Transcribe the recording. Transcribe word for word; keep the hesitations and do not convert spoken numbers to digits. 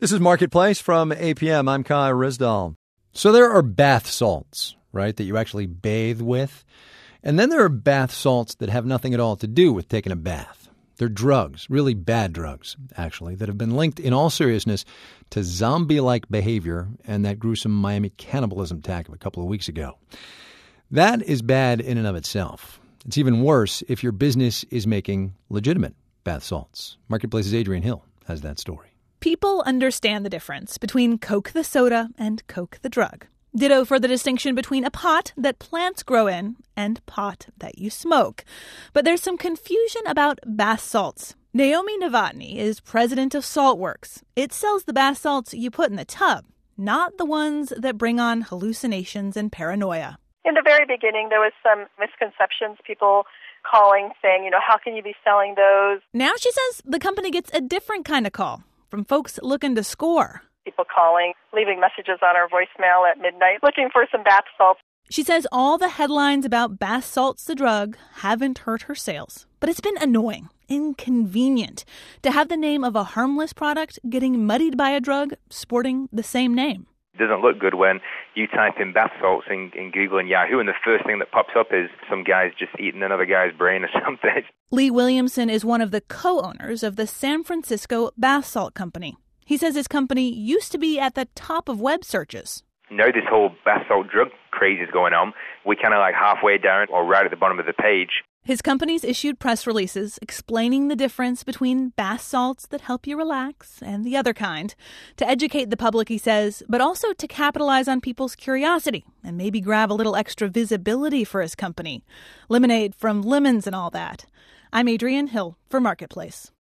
This is Marketplace from A P M. I'm Kai Rizdal. So there are bath salts, right, that you actually bathe with. And then there are bath salts that have nothing at all to do with taking a bath. They're drugs, really bad drugs, actually, that have been linked in all seriousness to zombie-like behavior and that gruesome Miami cannibalism attack of a couple of weeks ago. That is bad in and of itself. It's even worse if your business is making legitimate bath salts. Marketplace's Adrian Hill has that story. People understand the difference between Coke the soda and Coke the drug. Ditto for the distinction between a pot that plants grow in and pot that you smoke. But there's some confusion about bath salts. Naomi Novotny is president of Saltworks. It sells the bath salts you put in the tub, not the ones that bring on hallucinations and paranoia. In the very beginning, there was some misconceptions, people calling, saying, you know, how can you be selling those? Now she says the company gets a different kind of call from folks looking to score. People calling, leaving messages on our voicemail at midnight, looking for some bath salts. She says all the headlines about bath salts, the drug, haven't hurt her sales. But it's been annoying, inconvenient, to have the name of a harmless product getting muddied by a drug sporting the same name. It doesn't look good when you type in bath salts in, in Google and Yahoo, and the first thing that pops up is some guy's just eating another guy's brain or something. Lee Williamson is one of the co-owners of the San Francisco Bath Salt Company. He says his company used to be at the top of web searches. Now this whole bath salt drug craze is going on. We're kind of like halfway down or right at the bottom of the page. His company's issued press releases explaining the difference between bath salts that help you relax and the other kind, to educate the public, he says, but also to capitalize on people's curiosity and maybe grab a little extra visibility for his company. Lemonade from lemons and all that. I'm Adrian Hill for Marketplace.